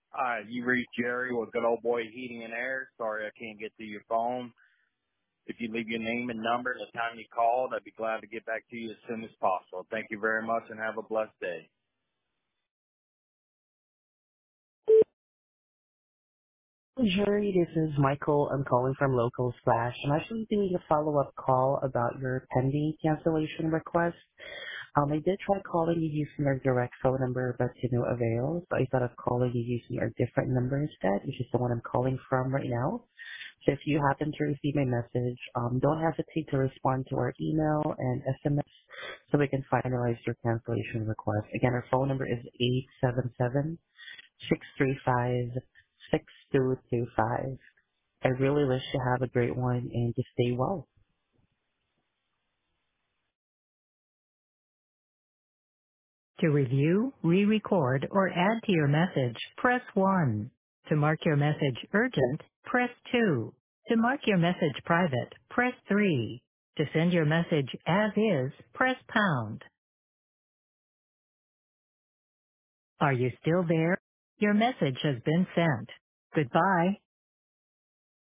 You reached Jerry with Good Old Boy Heating and Air. Sorry I can't get to your phone. If you leave your name and number and the time you called, I'd be glad to get back to you as soon as possible. Thank you very much and have a blessed day. Jerry, this is Michael. I'm calling from Local Slash. I'm actually doing a follow-up call about your pending cancellation request. I did try calling you using our direct phone number, but to no avail. So I thought of calling you using our different number instead, which is the one I'm calling from right now. So if you happen to receive my message, don't hesitate to respond to our email and SMS so we can finalize your cancellation request. Again, our phone number is 877-635-6225. I really wish you have a great one and to stay well. To review, re-record, or add to your message, press 1. To mark your message urgent, press 2. To mark your message private, press 3. To send your message as is, press pound. Are you still there? Your message has been sent. Goodbye.